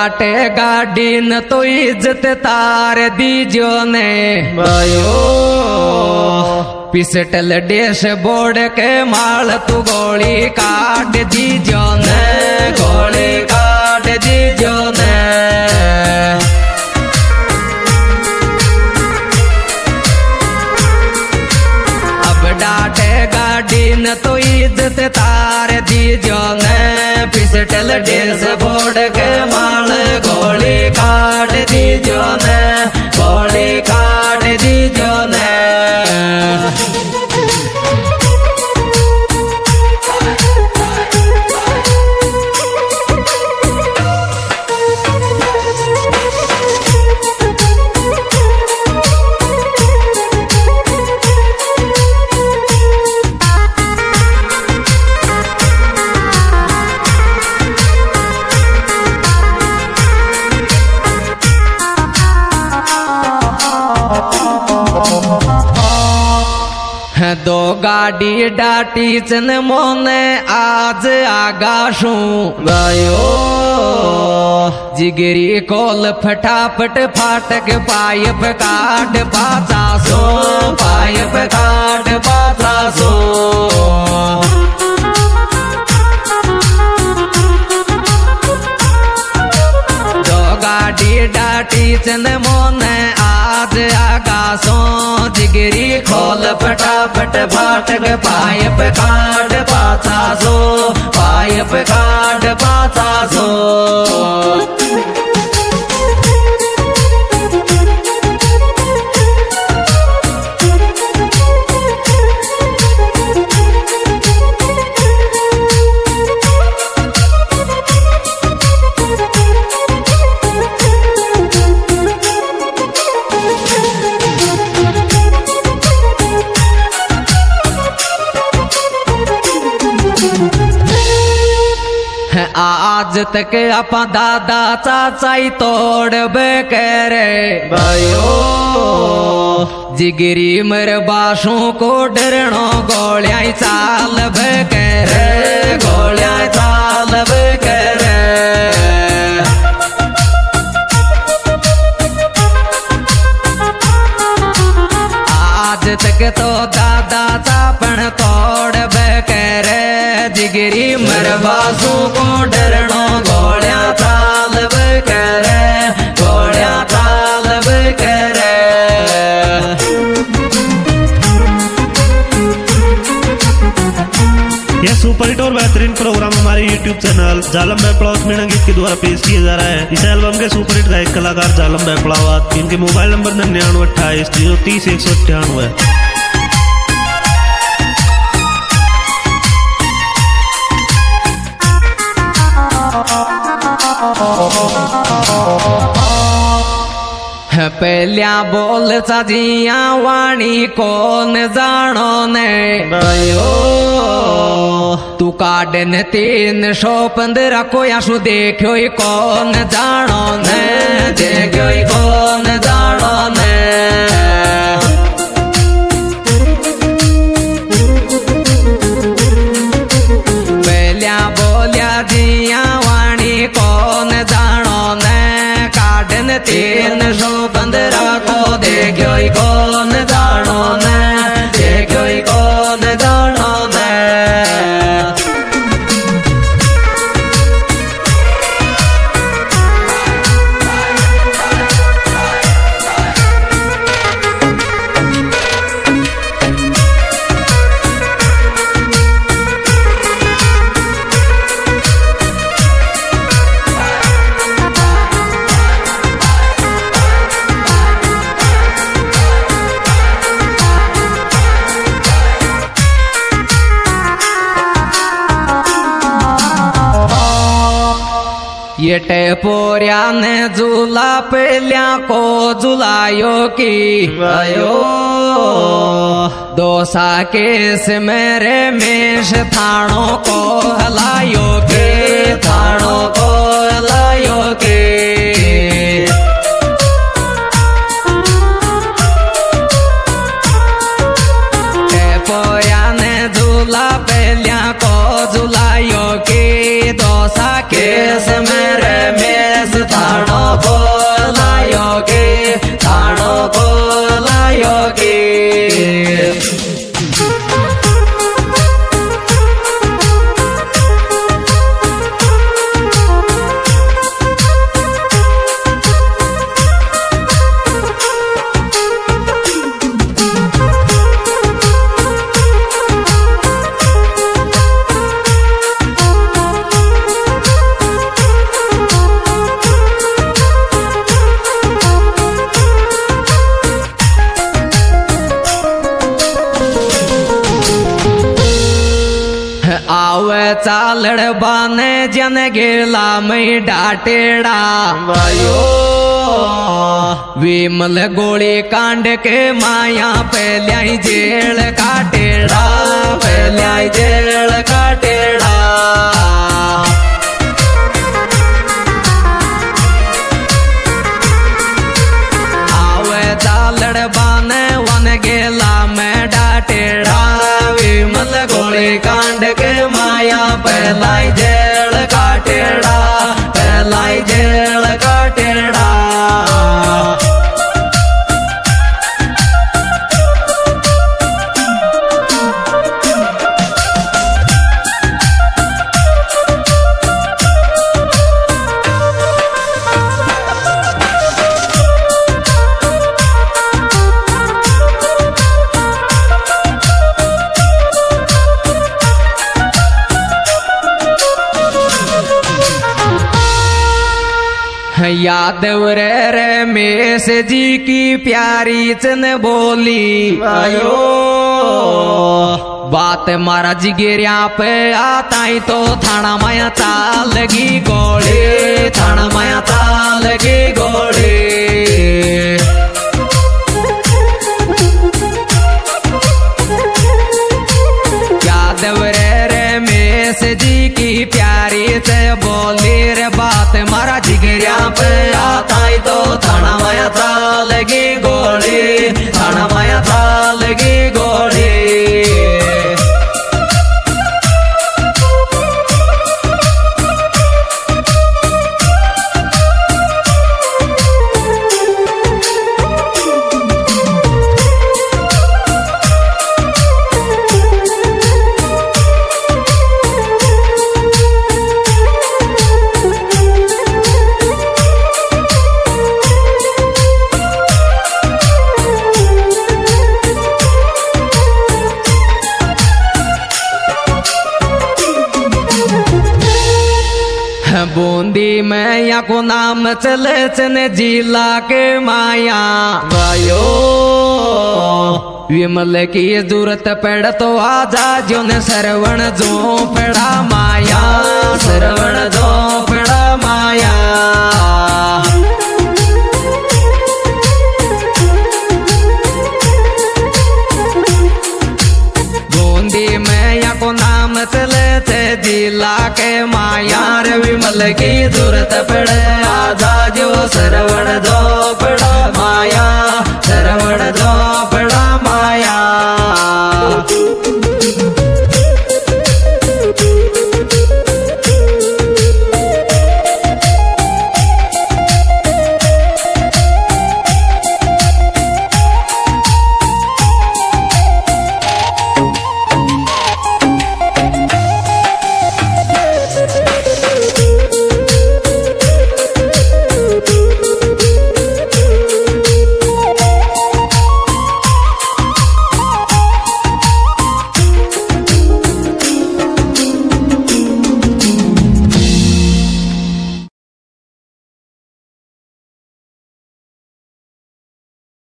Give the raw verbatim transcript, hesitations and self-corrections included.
डाटे गाड़ी न तो इज्जत तार दीजो ने भाइयो पिस्टल डैश बोर्ड के माल तू गोली काट दीजो ने गोली काट दीजो ने अब डाटे गाड़ी न तो इज्जत तार दीजो ने पिस्टल डैश बोर्ड के माल गोली काट दीजो ने गोली काट दीजो ने दो गाड़ी डाटी चन मोने आज आगाशू भाइयो जिगरी कोल फटाफट फाटक पाइप काट पाचा सो पाइप काट पाचा सो दो गाड़ी डाटी चन मोने आज आगाशो जिगरी खोल फटाफट फाटक पाइप काट पाचा सो पाइप काट पाचा सो आज तक अपा दादा चाचाई तोड़ बेकरे भाइयो जिगरी मर बाशों को डरणो गोलियां चाल बेकरे गोलियां चाल बेकरे आज तक तो दादा चापण तोड़ बेकरे जिगरी मर बाशों को डरणो गोलियां चाल बेकरे गोलियां चाल बेकरे यह सुपर हिट और बेहतरीन प्रोग्राम हमारे यूट्यूब चैनल जालम बैपड़ावत मीणा गीत के द्वारा पेश किया जा रहा है। इस एल्बम के सुपर हिट गायक कलाकार जालम बैपड़ावत, इनके मोबाइल नंबर निन्यानवे अट्ठाईस जीरो तीस एक सौ अट्ठानवे। पहलिया बोल सजिया वाणी कौन जानो ने भाइयो तू काडन तीन सौ पंद्रह को यासु देखो कौन जानो ने देखो कौन जानो ने पहलिया बोलिया जिया वाणी कौन जानो ने काडन तीन सौ पंद्रह को देखो कौन जानो ने देखो कौन जानो ने ये टेपोरिया ने झूला पहलिया को झुलायो की भाइयो दोसा केस मेरे मेष थानों को हलायो के थानों को हलायो के टेपोरिया ने झूला पहलिया को झुलायो की दोसा केस मेरे मेष चालड़ बाने जन गेला मैं डाटेड़ा भाइयो विमल गोली कांड के माया पहले जेल काटेड़ा पहले जेल काटेड़ा आवे चालड़ बाने वन गेला मैं डाटेड़ा विमल गोली कांड के माया पहला जेल काटेड़ा पहला जेल काटेड़ा यादव रे रमेश जी की प्यारी चन बोली भाइयो बात मारा जिगेरिया पे आता ही तो थाना माया ताल लगी गोली थाना माया ताल की गोली यादव रे रमेश जी की प्यारी से बोली रे बात मारा जिगरिया पे आता ही तो थाना माया ताल की गोली थाना माया ताल की गोली बूंदी में या को नाम चले चने जिला के माया भाइयो विमल की जरूरत पड़ तो आजा जो ने सरवण जो पड़ा माया सरवण जो पड़ा माया बूंदी में या को नाम चले थे जिला के माया रे विमल की जरूरत पड़े आजा जो सरवण जो पड़ा माया